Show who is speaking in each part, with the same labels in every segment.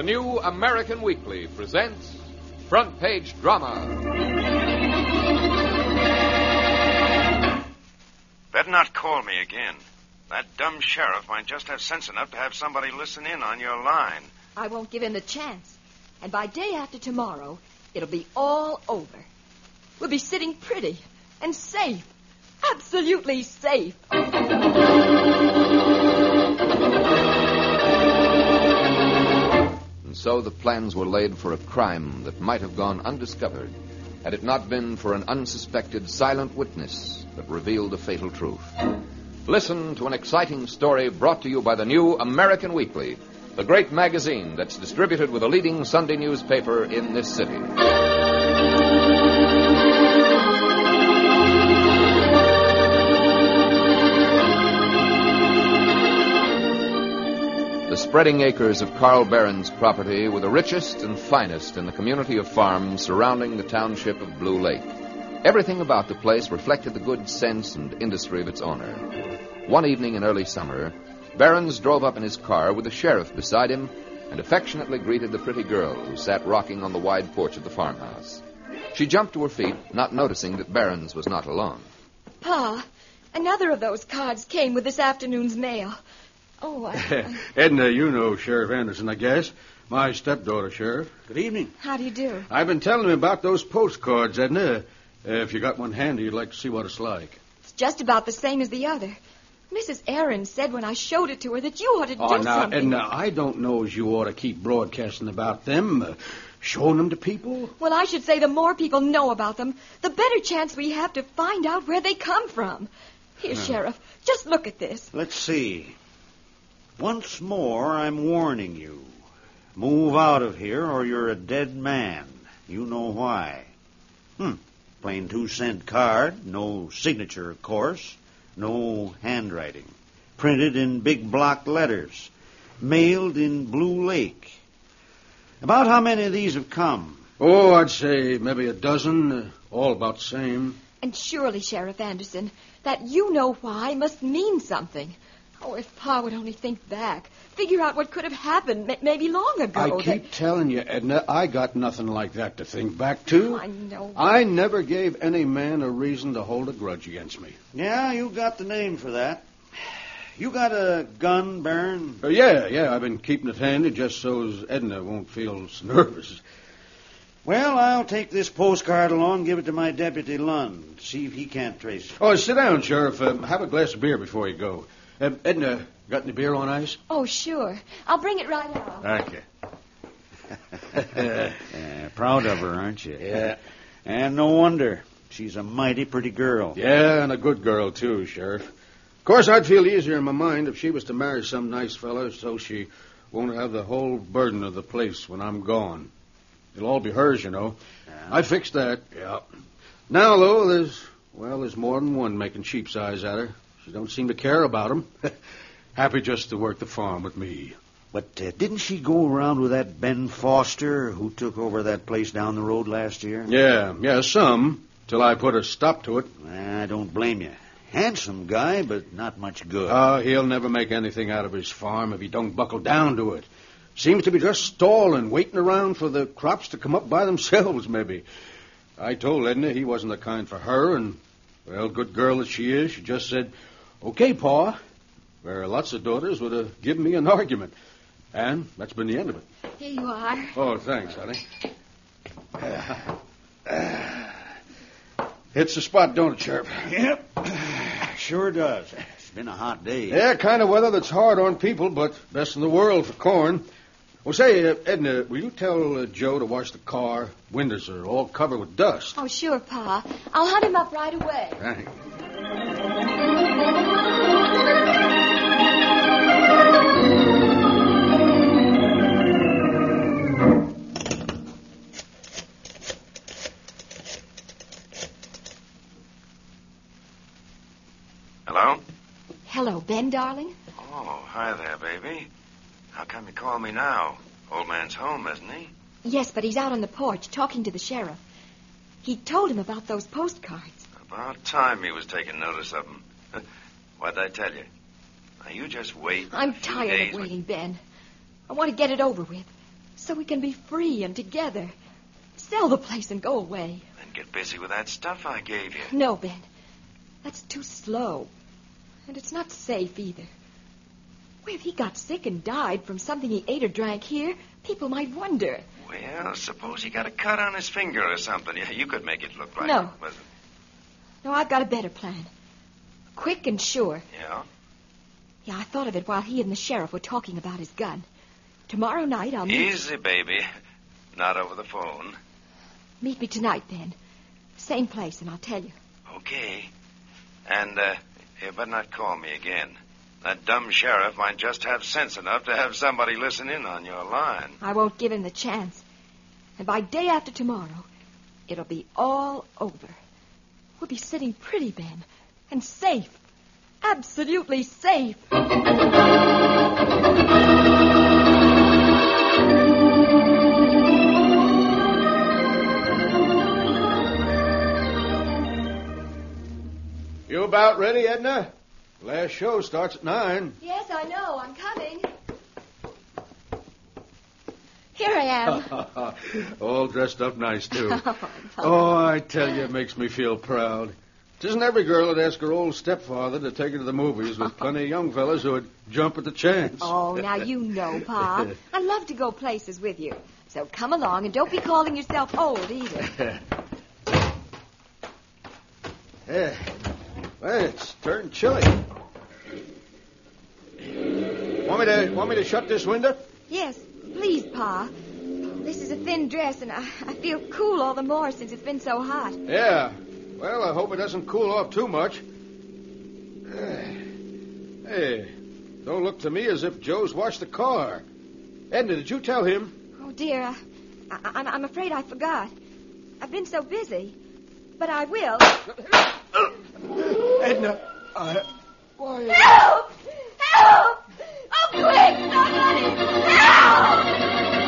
Speaker 1: New American Weekly presents Front Page Drama.
Speaker 2: Better not call me again. That dumb sheriff might just have sense enough to have somebody listen in on your line.
Speaker 3: I won't give him the chance. And by day after tomorrow, it'll be all over. We'll be sitting pretty and safe. Absolutely safe.
Speaker 1: And so the plans were laid for a crime that might have gone undiscovered had it not been for an unsuspected silent witness that revealed the fatal truth. Listen to an exciting story brought to you by the New American Weekly, the great magazine that's distributed with a leading Sunday newspaper in this city. The spreading acres of Carl Barron's property were the richest and finest in the community of farms surrounding the township of Blue Lake. Everything about the place reflected the good sense and industry of its owner. One evening in early summer, Barron's drove up in his car with the sheriff beside him and affectionately greeted the pretty girl who sat rocking on the wide porch of the farmhouse. She jumped to her feet, not noticing that Barron's was not alone.
Speaker 3: Pa, another of those cards came with this afternoon's mail. Oh,
Speaker 4: Edna, you know Sheriff Anderson, I guess. My stepdaughter, Sheriff. Good evening.
Speaker 3: How do you do?
Speaker 4: I've been telling him about those postcards, Edna. If you got one handy, you'd like to see what it's like.
Speaker 3: It's just about the same as the other. Mrs. Aaron said when I showed it to her that you ought to do something.
Speaker 4: Edna, I don't know as you ought to keep broadcasting about them, showing them to people.
Speaker 3: Well, I should say the more people know about them, the better chance we have to find out where they come from. Here, Sheriff, just look at this.
Speaker 5: Let's see. Once more, I'm warning you. Move out of here or you're a dead man. You know why. Plain 2-cent card, no signature, of course, no handwriting. Printed in big block letters. Mailed in Blue Lake. About how many of these have come?
Speaker 4: Oh, I'd say maybe a dozen, all about the same.
Speaker 3: And surely, Sheriff Anderson, that you know why must mean something. Oh, if Pa would only think back. Figure out what could have happened maybe long ago.
Speaker 4: I keep telling you, Edna, I got nothing like that to think back to.
Speaker 3: Oh, I know.
Speaker 4: I never gave any man a reason to hold a grudge against me.
Speaker 5: Yeah, you got the name for that. You got a gun, Barron?
Speaker 4: Yeah, I've been keeping it handy just so Edna won't feel so nervous.
Speaker 5: Well, I'll take this postcard along, give it to my deputy Lund, see if he can't trace it.
Speaker 4: Oh, sit down, Sheriff. Have a glass of beer before you go. Edna, got any beer on ice?
Speaker 3: Oh, sure. I'll bring it right out.
Speaker 4: Thank you.
Speaker 5: Proud of her, aren't you?
Speaker 4: Yeah.
Speaker 5: And no wonder. She's a mighty pretty girl.
Speaker 4: Yeah, and a good girl, too, Sheriff. Of course, I'd feel easier in my mind if she was to marry some nice fella so she won't have the whole burden of the place when I'm gone. It'll all be hers, you know.
Speaker 5: Yeah.
Speaker 4: I fixed that, yeah. Now, though, there's more than one making sheep's eyes at her. She don't seem to care about him. Happy just to work the farm with me.
Speaker 5: But didn't she go around with that Ben Foster who took over that place down the road last year?
Speaker 4: Yeah, some, till I put a stop to it.
Speaker 5: I don't blame you. Handsome guy, but not much good.
Speaker 4: He'll never make anything out of his farm if he don't buckle down to it. Seems to be just stalling, waiting around for the crops to come up by themselves, maybe. I told Edna he wasn't the kind for her, and, well, good girl that she is, she just said, "Okay, Pa," where lots of daughters would have given me an argument. And that's been the end of it.
Speaker 3: Here you are.
Speaker 4: Oh, thanks, honey. Hits the spot, don't it, Sheriff?
Speaker 5: Yep. Sure does. It's been a hot day.
Speaker 4: Yeah, kind of weather that's hard on people, but best in the world for corn. Well, say, Edna, will you tell Joe to wash the car? Windows are all covered with dust.
Speaker 3: Oh, sure, Pa. I'll hunt him up right away.
Speaker 4: Thanks.
Speaker 2: Hello?
Speaker 3: Hello, Ben, darling.
Speaker 2: Oh, hi there, baby. How come you call me now? Old man's home, isn't he?
Speaker 3: Yes, but he's out on the porch talking to the sheriff. He told him about those postcards.
Speaker 2: About time he was taking notice of them. What'd I tell you? Now, you just wait.
Speaker 3: I'm tired of waiting, Ben. I want to get it over with. so we can be free and together. Sell the place and go away.
Speaker 2: Then get busy with that stuff I gave you.
Speaker 3: No, Ben. That's too slow. And it's not safe either. Well, if he got sick and died from something he ate or drank here, people might wonder.
Speaker 2: Well, suppose he got a cut on his finger or something. Yeah, you could make it look like
Speaker 3: No.
Speaker 2: it wasn't.
Speaker 3: No, I've got a better plan. Quick and sure.
Speaker 2: Yeah?
Speaker 3: Yeah, I thought of it while he and the sheriff were talking about his gun. Tomorrow night I'll
Speaker 2: Easy, baby. Not over the phone.
Speaker 3: Meet me tonight, then. Same place, and I'll tell you.
Speaker 2: Okay. And, you better not call me again. That dumb sheriff might just have sense enough to have somebody listen in on your line.
Speaker 3: I won't give him the chance. And by day after tomorrow, it'll be all over. We'll be sitting pretty, Ben, and safe. Absolutely safe.
Speaker 4: You about ready, Edna? Last show starts at 9.
Speaker 3: Yes, I know. I'm coming. Here I am.
Speaker 4: All dressed up nice, too. Oh, I tell you, it makes me feel proud. It isn't every girl that asks her old stepfather to take her to the movies with plenty of young fellas who would jump at the chance.
Speaker 3: Oh, now you know, Pa. I love to go places with you. So come along and don't be calling yourself old either.
Speaker 4: Yeah. Well, it's turned chilly. Want me to shut this window?
Speaker 3: Yes, please, Pa. This is a thin dress, and I feel cool all the more since it's been so hot.
Speaker 4: Yeah. Well, I hope it doesn't cool off too much. Hey, don't look to me as if Joe's washed the car. Edna, did you tell him?
Speaker 3: Oh, dear, I'm afraid I forgot. I've been so busy. But I will.
Speaker 4: Edna, why...
Speaker 3: Help! Help! Oh, quick! Somebody! Help!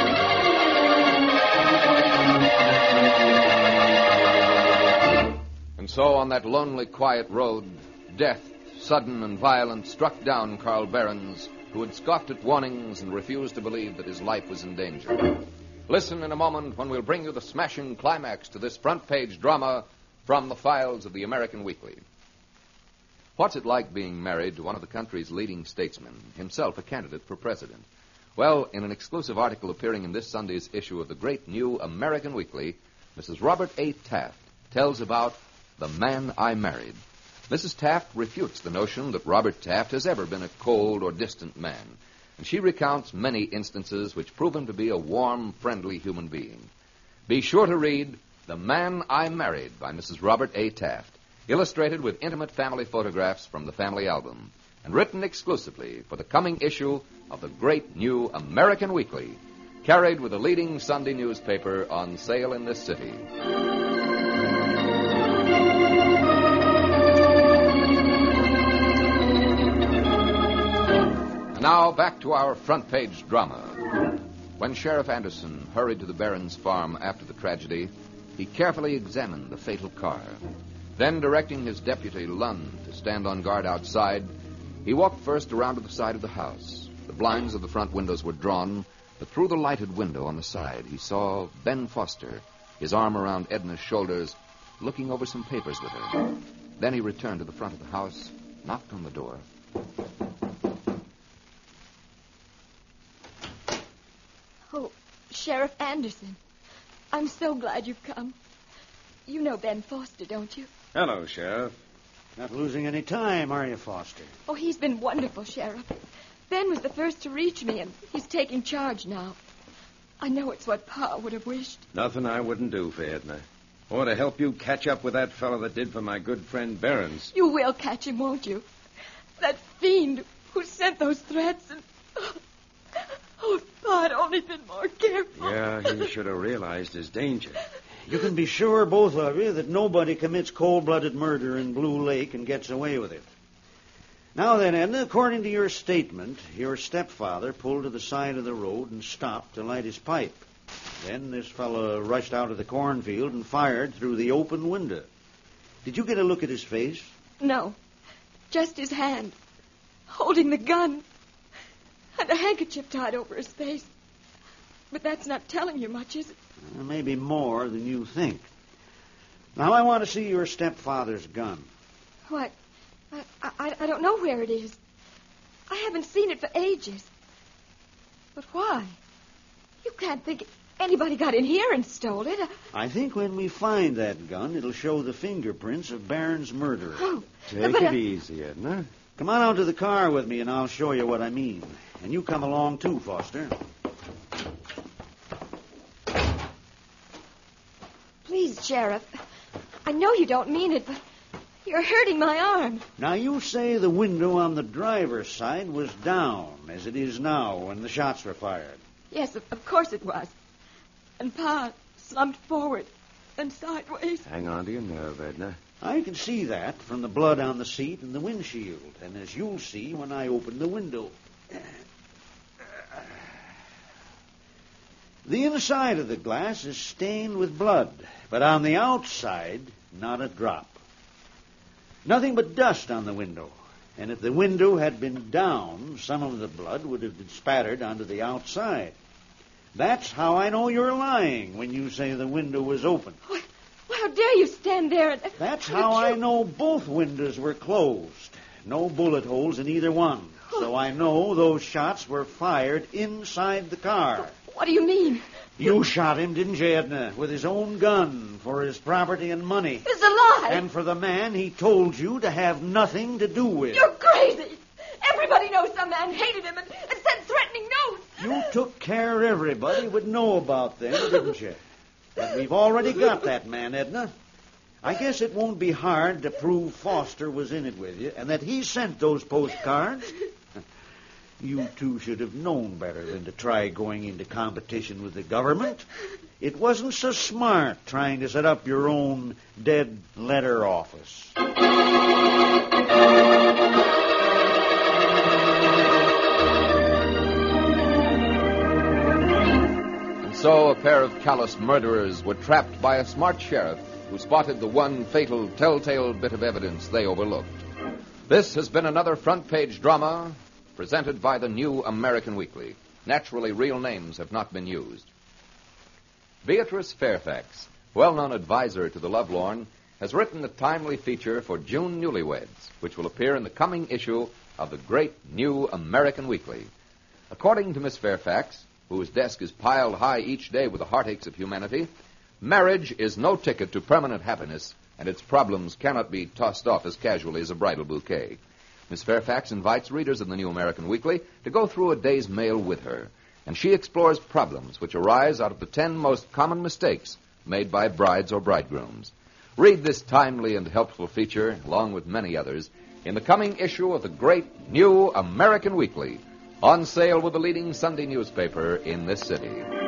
Speaker 1: And so on that lonely, quiet road, death, sudden and violent, struck down Carl Behrens, who had scoffed at warnings and refused to believe that his life was in danger. Listen in a moment when we'll bring you the smashing climax to this front-page drama from the files of the American Weekly. What's it like being married to one of the country's leading statesmen, himself a candidate for president? Well, in an exclusive article appearing in this Sunday's issue of the great new American Weekly, Mrs. Robert A. Taft tells about the man I married. Mrs. Taft refutes the notion that Robert Taft has ever been a cold or distant man, and she recounts many instances which prove him to be a warm, friendly human being. Be sure to read The Man I Married by Mrs. Robert A. Taft, illustrated with intimate family photographs from the family album, and written exclusively for the coming issue of the great new American Weekly, carried with a leading Sunday newspaper on sale in this city. Now back to our front page drama. When Sheriff Anderson hurried to the Behrens farm after the tragedy, he carefully examined the fatal car. Then, directing his deputy, Lund, to stand on guard outside, he walked first around to the side of the house. The blinds of the front windows were drawn, but through the lighted window on the side, he saw Ben Foster, his arm around Edna's shoulders, looking over some papers with her. Then he returned to the front of the house, knocked on the door.
Speaker 3: Oh, Sheriff Anderson, I'm so glad you've come. You know Ben Foster, don't you?
Speaker 5: Hello, Sheriff. Not losing any time, are you, Foster?
Speaker 3: Oh, he's been wonderful, Sheriff. Ben was the first to reach me, and he's taking charge now. I know it's what Pa would have wished.
Speaker 6: Nothing I wouldn't do for Edna. Or to help you catch up with that fellow that did for my good friend Behrens.
Speaker 3: You will catch him, won't you? That fiend who sent those threats and... Oh, if Pa had only been more careful.
Speaker 6: Yeah, he should have realized his danger.
Speaker 5: You can be sure, both of you, that nobody commits cold-blooded murder in Blue Lake and gets away with it. Now then, Edna, according to your statement, your stepfather pulled to the side of the road and stopped to light his pipe. Then this fellow rushed out of the cornfield and fired through the open window. Did you get a look at his face?
Speaker 3: No, just his hand, holding the gun, and a handkerchief tied over his face. But that's not telling you much, is it?
Speaker 5: Maybe more than you think. Now, I want to see your stepfather's gun.
Speaker 3: What? I don't know where it is. I haven't seen it for ages. But why? You can't think anybody got in here and stole it.
Speaker 5: I think when we find that gun, it'll show the fingerprints of Barron's murderer.
Speaker 3: Oh,
Speaker 6: Take
Speaker 3: but,
Speaker 6: it easy, Edna.
Speaker 5: Come on out to the car with me, and I'll show you what I mean. And you come along, too, Foster.
Speaker 3: Please, Sheriff. I know you don't mean it, but you're hurting my arm.
Speaker 5: Now, you say the window on the driver's side was down, as it is now, when the shots were fired.
Speaker 3: Yes, of course it was. And Pa slumped forward and sideways.
Speaker 6: Hang on to your nerve, Edna.
Speaker 5: I can see that from the blood on the seat and the windshield, and as you'll see when I open the window. The inside of the glass is stained with blood, but on the outside, not a drop. Nothing but dust on the window, and if the window had been down, some of the blood would have been spattered onto the outside. That's how I know you're lying when you say the window was open.
Speaker 3: Well, how dare you stand there and...
Speaker 5: That's how I know both windows were closed. No bullet holes in either one. So I know those shots were fired inside the car.
Speaker 3: What do you mean?
Speaker 5: You shot him, didn't you, Edna, with his own gun for his property and money.
Speaker 3: It's a lie.
Speaker 5: And for the man he told you to have nothing to do with.
Speaker 3: You're crazy. Everybody knows some man hated him and sent threatening notes.
Speaker 5: You took care everybody would know about them, didn't you? But we've already got that man, Edna. I guess it won't be hard to prove Foster was in it with you and that he sent those postcards. You two should have known better than to try going into competition with the government. It wasn't so smart trying to set up your own dead letter office.
Speaker 1: And so a pair of callous murderers were trapped by a smart sheriff who spotted the one fatal telltale bit of evidence they overlooked. This has been another front-page drama presented by the New American Weekly. Naturally, real names have not been used. Beatrice Fairfax, well-known advisor to the lovelorn, has written a timely feature for June newlyweds, which will appear in the coming issue of the great New American Weekly. According to Miss Fairfax, whose desk is piled high each day with the heartaches of humanity, marriage is no ticket to permanent happiness, and its problems cannot be tossed off as casually as a bridal bouquet. Miss Fairfax invites readers of the New American Weekly to go through a day's mail with her, and she explores problems which arise out of the 10 most common mistakes made by brides or bridegrooms. Read this timely and helpful feature, along with many others, in the coming issue of the great New American Weekly, on sale with the leading Sunday newspaper in this city.